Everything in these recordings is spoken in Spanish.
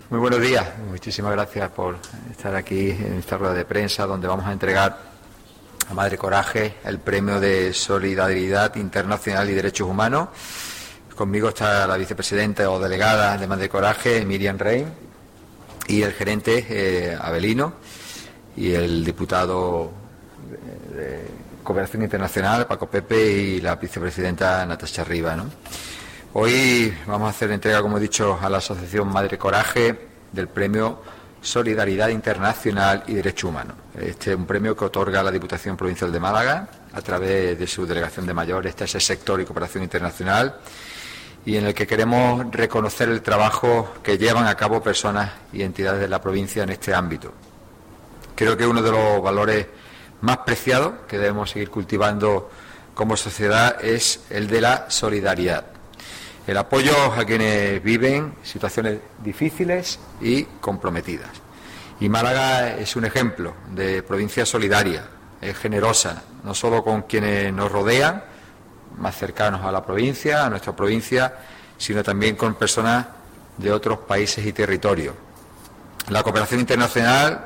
Muy buenos días. Muchísimas gracias por estar aquí en esta rueda de prensa donde vamos a entregar a Madre Coraje el Premio de Solidaridad Internacional y Derechos Humanos. Conmigo está la vicepresidenta o delegada de Madre Coraje, Miriam Rein, y el gerente Abelino, y el diputado de Cooperación Internacional, Paco Pepe, y la vicepresidenta Natasha Riva, ¿no? Hoy vamos a hacer entrega, como he dicho, a la Asociación Madre Coraje del Premio Solidaridad Internacional y Derechos Humanos. Este es un premio que otorga la Diputación Provincial de Málaga a través de su Delegación de Mayores, Tercer Sector y Cooperación Internacional, y en el que queremos reconocer el trabajo que llevan a cabo personas y entidades de la provincia en este ámbito. Creo que uno de los valores más preciados que debemos seguir cultivando como sociedad es el de la solidaridad. El apoyo a quienes viven situaciones difíciles y comprometidas. Y Málaga es un ejemplo de provincia solidaria, es generosa, no solo con quienes nos rodean, más cercanos a la provincia, a nuestra provincia, sino también con personas de otros países y territorios. La cooperación internacional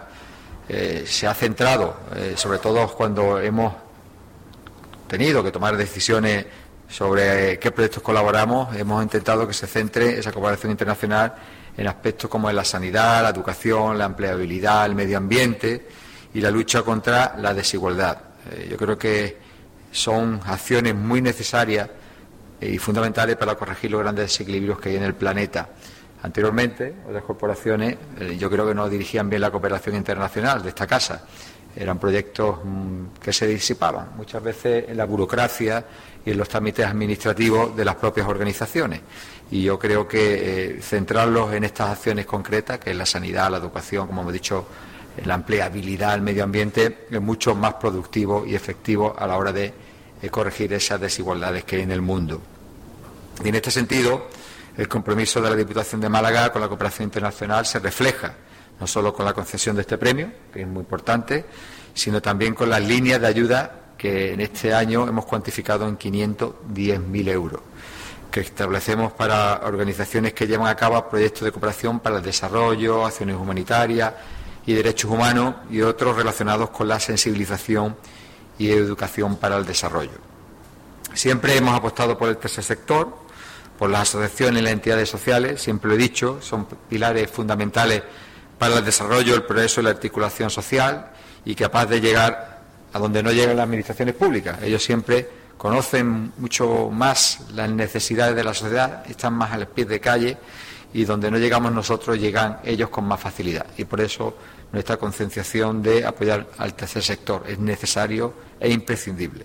se ha centrado, sobre todo cuando hemos tenido que tomar decisiones sobre qué proyectos colaboramos, hemos intentado que se centre esa cooperación internacional en aspectos como en la sanidad, la educación, la empleabilidad, el medio ambiente y la lucha contra la desigualdad. Yo creo que son acciones muy necesarias y fundamentales para corregir los grandes desequilibrios que hay en el planeta. Anteriormente, otras corporaciones, yo creo que no dirigían bien la cooperación internacional de esta casa. Eran proyectos que se disipaban muchas veces en la burocracia y en los trámites administrativos de las propias organizaciones. Y yo creo que centrarlos en estas acciones concretas, que es la sanidad, la educación, como hemos dicho, la empleabilidad, el medio ambiente, es mucho más productivo y efectivo a la hora de corregir esas desigualdades que hay en el mundo. Y en este sentido, el compromiso de la Diputación de Málaga con la cooperación internacional se refleja no solo con la concesión de este premio, que es muy importante, sino también con las líneas de ayuda que en este año hemos cuantificado en 510.000 euros, que establecemos para organizaciones que llevan a cabo proyectos de cooperación para el desarrollo, acciones humanitarias y derechos humanos y otros relacionados con la sensibilización y educación para el desarrollo. Siempre hemos apostado por el tercer sector, por las asociaciones y las entidades sociales, siempre lo he dicho, son pilares fundamentales para el desarrollo, el progreso y la articulación social y capaz de llegar a donde no llegan las administraciones públicas. Ellos siempre conocen mucho más las necesidades de la sociedad, están más a los pies de calle y donde no llegamos nosotros llegan ellos con más facilidad. Y por eso nuestra concienciación de apoyar al tercer sector es necesario e imprescindible.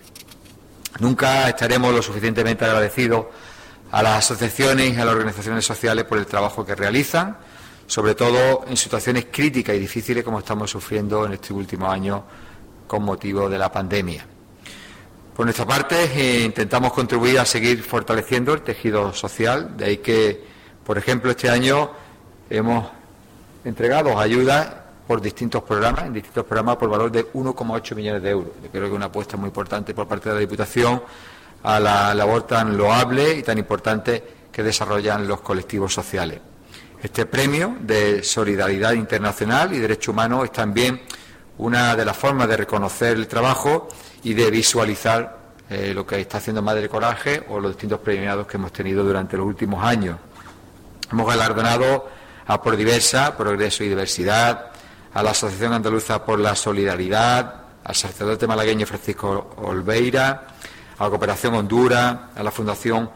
Nunca estaremos lo suficientemente agradecidos a las asociaciones y a las organizaciones sociales por el trabajo que realizan, sobre todo en situaciones críticas y difíciles como estamos sufriendo en este último año con motivo de la pandemia. Por nuestra parte, intentamos contribuir a seguir fortaleciendo el tejido social, de ahí que, por ejemplo, este año hemos entregado ayudas por distintos programas, por valor de 1,8 millones de euros. Yo creo que es una apuesta muy importante por parte de la Diputación a la labor tan loable y tan importante que desarrollan los colectivos sociales. Este premio de Solidaridad Internacional y Derechos Humanos es también una de las formas de reconocer el trabajo y de visualizar lo que está haciendo Madre Coraje o los distintos premiados que hemos tenido durante los últimos años. Hemos galardonado a Pordiversa, Progreso y Diversidad, a la Asociación Andaluza por la Solidaridad, al sacerdote malagueño Francisco Olveira, a la Cooperación Honduras, a la Fundación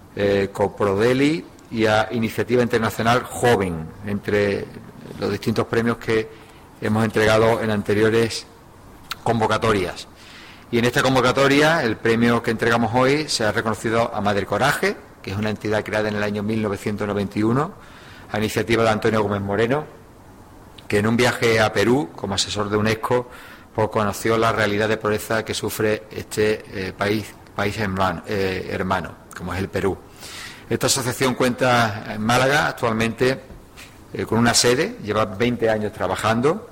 Coprodeli y a Iniciativa Internacional Joven, entre los distintos premios que hemos entregado en anteriores convocatorias. Y en esta convocatoria, el premio que entregamos hoy se ha reconocido a Madre Coraje, que es una entidad creada en el año 1991, a iniciativa de Antonio Gómez Moreno, que en un viaje a Perú, como asesor de UNESCO, pues conoció la realidad de pobreza que sufre este país hermano, como es el Perú. Esta asociación cuenta en Málaga actualmente con una sede, lleva 20 años trabajando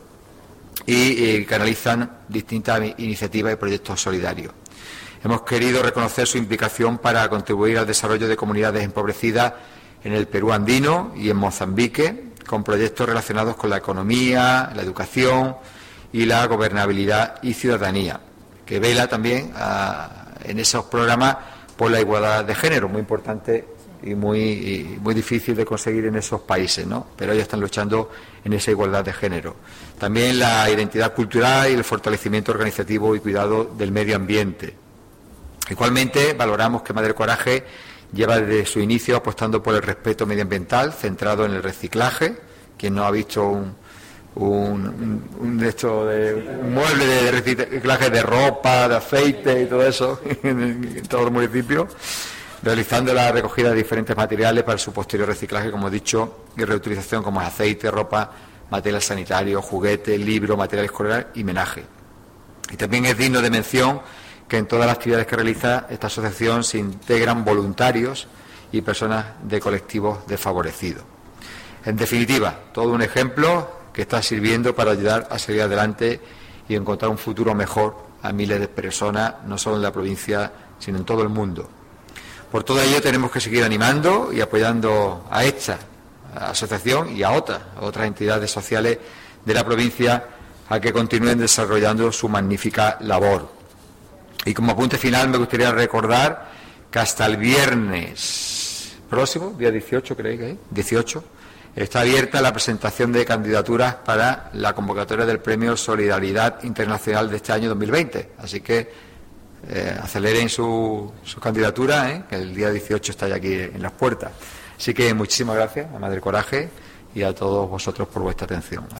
y canalizan distintas iniciativas y proyectos solidarios. Hemos querido reconocer su implicación para contribuir al desarrollo de comunidades empobrecidas en el Perú andino y en Mozambique, con proyectos relacionados con la economía, la educación y la gobernabilidad y ciudadanía, que vela también en esos programas por la igualdad de género, muy importante y muy difícil de conseguir en esos países, ¿no? Pero ellos están luchando en esa igualdad de género. También la identidad cultural y el fortalecimiento organizativo y cuidado del medio ambiente. Igualmente, valoramos que Madre Coraje lleva desde su inicio apostando por el respeto medioambiental, centrado en el reciclaje. Quien no ha visto un mueble de reciclaje de ropa, de aceite y todo eso en todo el municipio, realizando la recogida de diferentes materiales para su posterior reciclaje, como he dicho, y reutilización como aceite, ropa, material sanitario, juguetes, libros, material escolar y menaje. Y también es digno de mención que en todas las actividades que realiza esta asociación se integran voluntarios y personas de colectivos desfavorecidos. En definitiva, todo un ejemplo que está sirviendo para ayudar a seguir adelante y encontrar un futuro mejor a miles de personas, no solo en la provincia, sino en todo el mundo. Por todo ello tenemos que seguir animando y apoyando a esta asociación y a otras entidades sociales de la provincia a que continúen desarrollando su magnífica labor. Y como apunte final me gustaría recordar que hasta el viernes próximo, día 18, ¿creéis que es? 18, está abierta la presentación de candidaturas para la convocatoria del Premio Solidaridad Internacional de este año 2020. Así que aceleren su candidatura, que el día 18 está ya aquí en las puertas. Así que muchísimas gracias a Madre Coraje y a todos vosotros por vuestra atención.